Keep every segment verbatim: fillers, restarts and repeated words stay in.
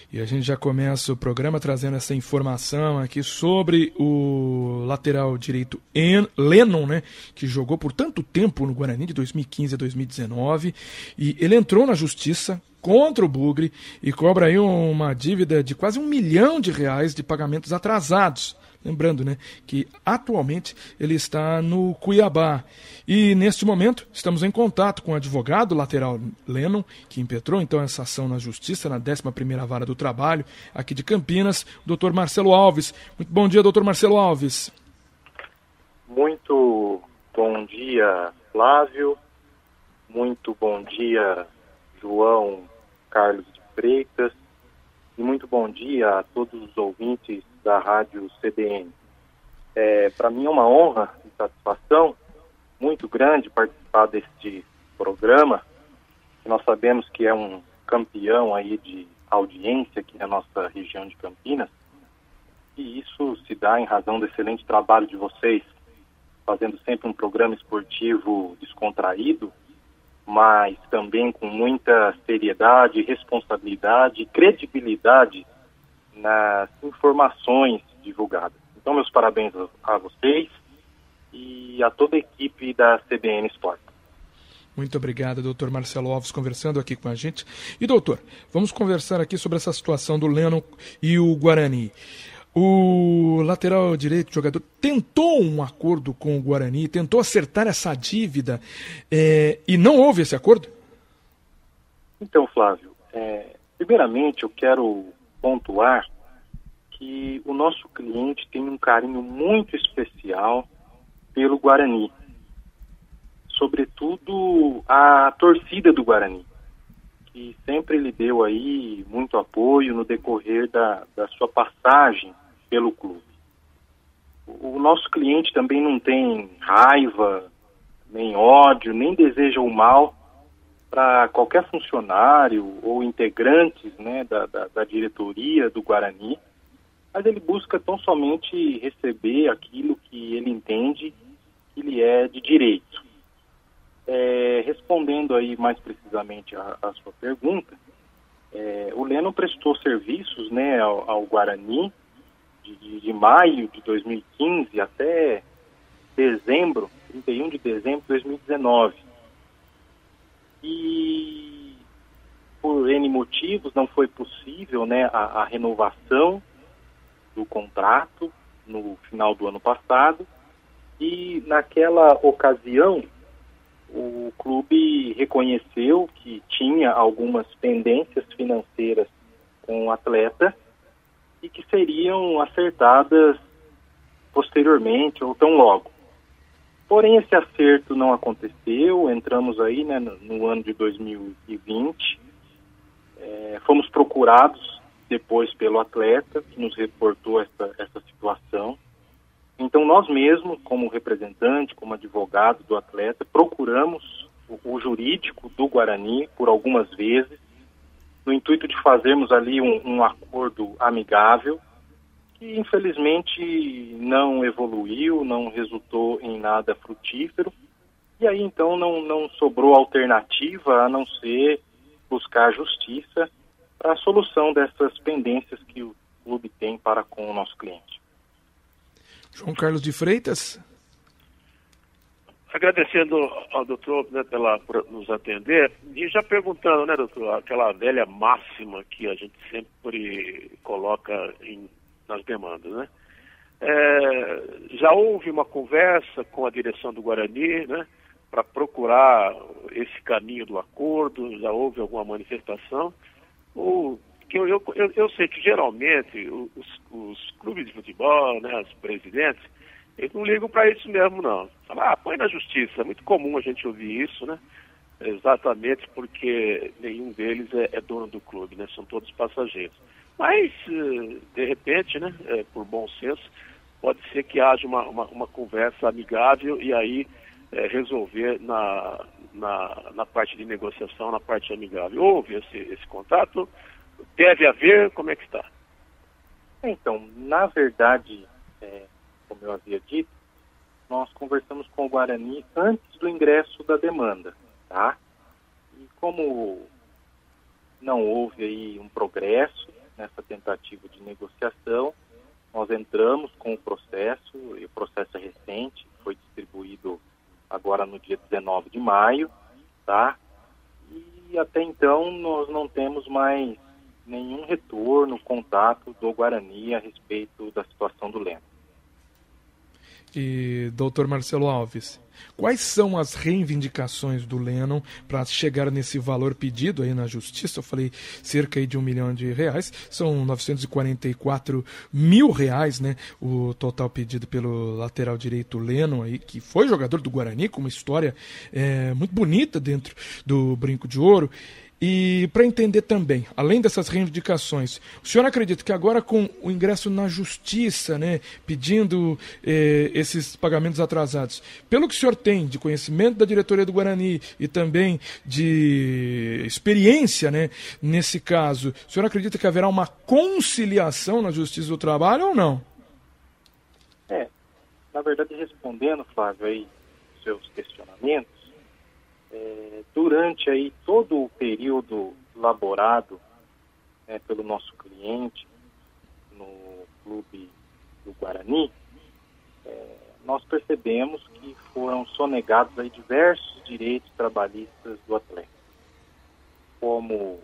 E a gente já começa o programa trazendo essa informação aqui sobre o lateral direito Lennon, né, que jogou por tanto tempo no Guarani, de dois mil e quinze a dois mil e dezenove, e ele entrou na justiça contra o Bugre e cobra aí uma dívida de quase um milhão de reais de pagamentos atrasados. Lembrando, né, que atualmente ele está no Cuiabá. E neste momento estamos em contato com o advogado lateral Lennon, que impetrou então essa ação na Justiça, na décima primeira Vara do Trabalho, aqui de Campinas, o doutor Marcelo Alves. Muito bom dia, doutor Marcelo Alves. Muito bom dia, Flávio. Muito bom dia, João Carlos de Freitas. E muito bom dia a todos os ouvintes da Rádio C B N. É, para mim é uma honra e satisfação muito grande participar deste programa. Nós sabemos que é um campeão aí de audiência aqui na nossa região de Campinas, e isso se dá em razão do excelente trabalho de vocês, fazendo sempre um programa esportivo descontraído, mas também com muita seriedade, responsabilidade e credibilidade nas informações divulgadas. Então, meus parabéns a, a vocês e a toda a equipe da C B N Sport. Muito obrigado, doutor Marcelo Alves, conversando aqui com a gente. E, doutor, vamos conversar aqui sobre essa situação do Lennon e o Guarani. O lateral direito, jogador, tentou um acordo com o Guarani, tentou acertar essa dívida é, e não houve esse acordo? Então, Flávio, é, primeiramente eu quero pontuar que o nosso cliente tem um carinho muito especial pelo Guarani, sobretudo a torcida do Guarani, que sempre lhe deu aí muito apoio no decorrer da, da sua passagem pelo clube. O nosso cliente também não tem raiva, nem ódio, nem deseja o mal para qualquer funcionário ou integrantes, né, da, da, da diretoria do Guarani, mas ele busca tão somente receber aquilo que ele entende que lhe é de direito. É, respondendo aí mais precisamente a, a sua pergunta, é, o Lennon prestou serviços, né, ao, ao Guarani de, de, de maio de dois mil e quinze até dezembro, trinta e um de dezembro de dois mil e dezenove. E por N motivos não foi possível, né, a, a renovação do contrato no final do ano passado, e naquela ocasião o clube reconheceu que tinha algumas pendências financeiras com o atleta e que seriam acertadas posteriormente ou tão logo. Porém, esse acerto não aconteceu, entramos aí, né, no, no ano de dois mil e vinte, é, fomos procurados depois pelo atleta, que nos reportou essa, essa situação. Então, nós mesmos, como representante, como advogado do atleta, procuramos o, o jurídico do Guarani por algumas vezes, no intuito de fazermos ali um, um acordo amigável, que infelizmente não evoluiu, não resultou em nada frutífero, e aí então não, não sobrou alternativa a não ser buscar justiça para a solução dessas pendências que o clube tem para com o nosso cliente. João Carlos de Freitas. Agradecendo ao doutor, né, pela, por nos atender, e já perguntando, né, doutor, aquela velha máxima que a gente sempre coloca em, nas demandas, né? É, já houve uma conversa com a direção do Guarani, né, para procurar esse caminho do acordo? Já houve alguma manifestação? Ou, que eu, eu, eu, eu sei que geralmente os, os clubes de futebol, né, os presidentes, eles não ligam para isso mesmo, não. Fala, ah, põe na justiça. É muito comum a gente ouvir isso, né? Exatamente porque nenhum deles é, é dono do clube, né? São todos passageiros. Mas, de repente, né, é, por bom senso, pode ser que haja uma, uma, uma conversa amigável e aí é, resolver na, na, na parte de negociação, na parte amigável. Houve esse, esse contato? Deve haver? Como é que está? Então, na verdade, é, como eu havia dito, nós conversamos com o Guarani antes do ingresso da demanda, tá? E como não houve aí um progresso, nessa tentativa de negociação. Nós entramos com o processo, e o processo é recente, foi distribuído agora no dia dezenove de maio, tá? E até então nós não temos mais nenhum retorno, contato do Guarani a respeito da situação do Lennon. E, doutor Marcelo Alves, quais são as reivindicações do Lennon para chegar nesse valor pedido aí na justiça? Eu falei cerca aí de um milhão de reais, são novecentos e quarenta e quatro mil reais, né? O total pedido pelo lateral direito Lennon, aí, que foi jogador do Guarani, com uma história é, muito bonita dentro do Brinco de Ouro. E para entender também, além dessas reivindicações, o senhor acredita que agora com o ingresso na justiça, né, pedindo eh, esses pagamentos atrasados, pelo que o senhor tem de conhecimento da diretoria do Guarani e também de experiência, né, nesse caso, o senhor acredita que haverá uma conciliação na Justiça do Trabalho ou não? É, na verdade, respondendo, Flávio, aí, seus questionamentos, É, durante aí todo o período elaborado, né, pelo nosso cliente no clube do Guarani, é, nós percebemos que foram sonegados aí diversos direitos trabalhistas do atleta, como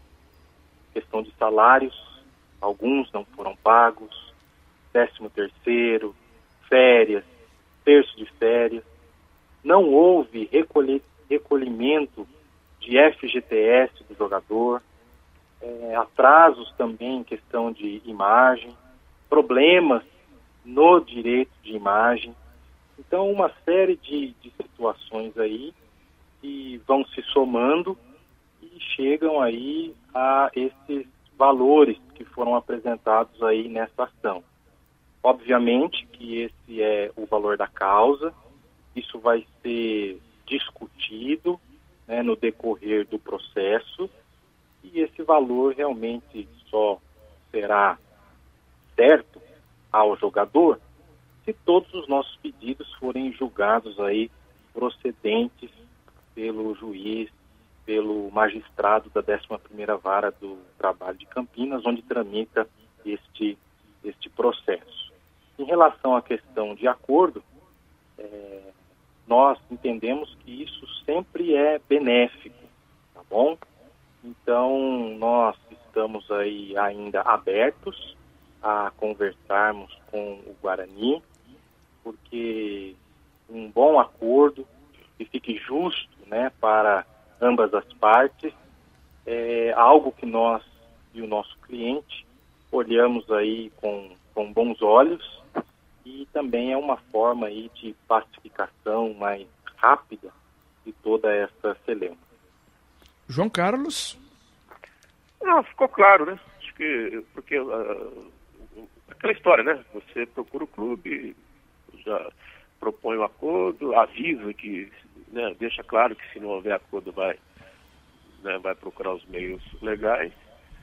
questão de salários, alguns não foram pagos, décimo terceiro, férias, terço de férias, não houve recolhimento recolhimento de F G T S do jogador, é, atrasos também em questão de imagem, problemas no direito de imagem. Então, uma série de, de situações aí que vão se somando e chegam aí a esses valores que foram apresentados aí nessa ação. Obviamente que esse é o valor da causa, isso vai ser discutido, né, no decorrer do processo, e esse valor realmente só será certo ao jogador se todos os nossos pedidos forem julgados aí procedentes pelo juiz, pelo magistrado da décima primeira Vara do Trabalho de Campinas, onde tramita este, este processo. Em relação à questão de acordo, é, nós entendemos que isso sempre é benéfico, tá bom? Então, nós estamos aí ainda abertos a conversarmos com o Guarani, porque um bom acordo que fique justo, né, para ambas as partes é algo que nós e o nosso cliente olhamos aí com, com bons olhos, e também é uma forma aí de pacificação mais rápida de toda essa celeuma. João Carlos? Não, ficou claro, né? Acho que, porque uh, aquela história, né? Você procura o clube, já propõe um acordo, avisa que, né, deixa claro que se não houver acordo vai, né, vai procurar os meios legais,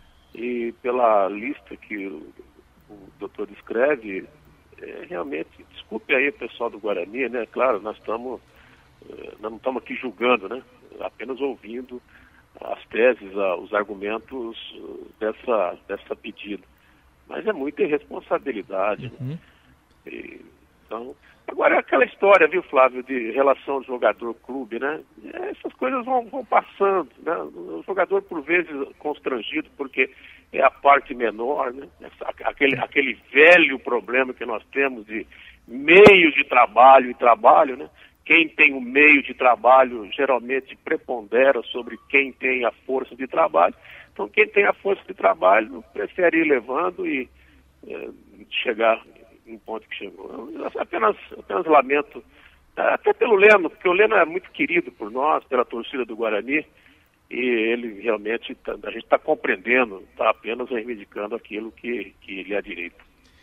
e pela lista que o, o doutor descreve, É, realmente, desculpe aí o pessoal do Guarani, né? Claro, nós estamos, nós não estamos aqui julgando, né? Apenas ouvindo as teses, os argumentos dessa, dessa pedida. Mas é muita irresponsabilidade, uhum. né? E, então, agora é aquela história, viu, Flávio, de relação jogador-clube, né? Essas coisas vão, vão passando, né? O jogador, por vezes, constrangido, porque é a parte menor, né? Aquele, aquele velho problema que nós temos de meios de trabalho e trabalho, né? Quem tem o meio de trabalho geralmente prepondera sobre quem tem a força de trabalho. Então, quem tem a força de trabalho prefere ir levando e é, chegar em ponto que chegou. Eu apenas, apenas lamento, até pelo Leno, porque o Leno é muito querido por nós, pela torcida do Guarani, e ele realmente, tá, a gente está compreendendo, está apenas reivindicando aquilo que, que lhe é direito.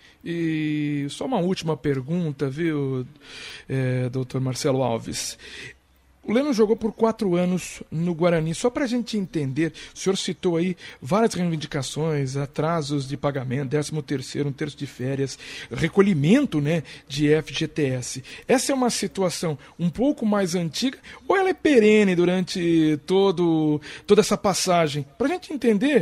E só uma última pergunta, viu, é, doutor Marcelo Alves. O Leno jogou por quatro anos no Guarani. Só para a gente entender, o senhor citou aí várias reivindicações, atrasos de pagamento, décimo terceiro, um terço de férias, recolhimento, né, de F G T S. Essa é uma situação um pouco mais antiga ou ela é perene durante todo, toda essa passagem? Para a gente entender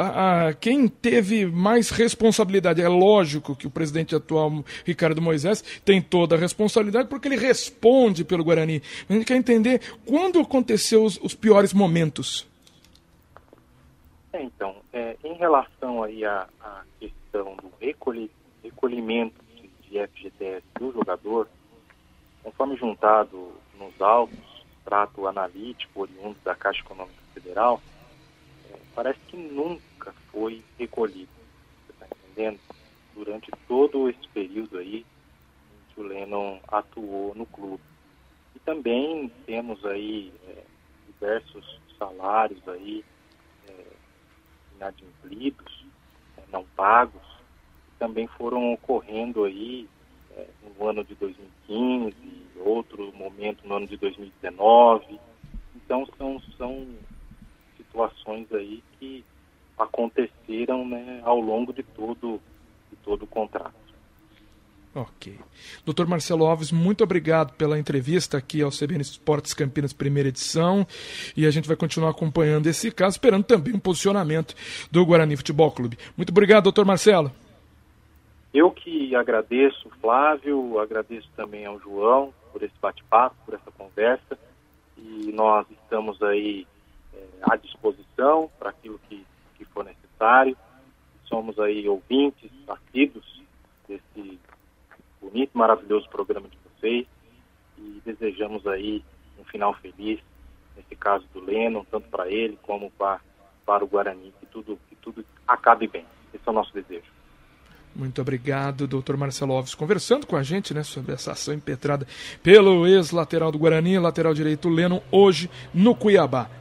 a, a, quem teve mais responsabilidade. É lógico que o presidente atual, Ricardo Moisés, tem toda a responsabilidade porque ele responde pelo Guarani. A gente quer entender quando aconteceu os, os piores momentos. É, então, é, em relação aí à, à questão do recolhi, recolhimento de, de F G T S do jogador, conforme juntado nos autos, trato analítico oriundo da Caixa Econômica Federal, é, parece que nunca foi recolhido, você está entendendo? Durante todo esse período aí em que o Lennon atuou no clube. E também temos aí é, diversos salários aí, é, inadimplidos, é, não pagos, que também foram ocorrendo aí é, no ano de dois mil e quinze, outro momento no ano de dois mil e dezenove. Então são, são situações aí que aconteceram, né, ao longo de todo, de todo o contrato. Ok. doutor Marcelo Alves, muito obrigado pela entrevista aqui ao C B N Esportes Campinas, primeira edição, e a gente vai continuar acompanhando esse caso, esperando também um posicionamento do Guarani Futebol Clube. Muito obrigado, doutor Marcelo. Eu que agradeço, Flávio, agradeço também ao João por esse bate-papo, por essa conversa, e nós estamos aí é, à disposição para aquilo que, que for necessário. Somos aí ouvintes, assíduos desse bonito, maravilhoso programa de vocês, e desejamos aí um final feliz, nesse caso do Lennon, tanto para ele como para, para o Guarani, que tudo, que tudo acabe bem. Esse é o nosso desejo. Muito obrigado, doutor Marcelo Alves, conversando com a gente, né, sobre essa ação impetrada pelo ex-lateral do Guarani, lateral direito Lennon, hoje no Cuiabá.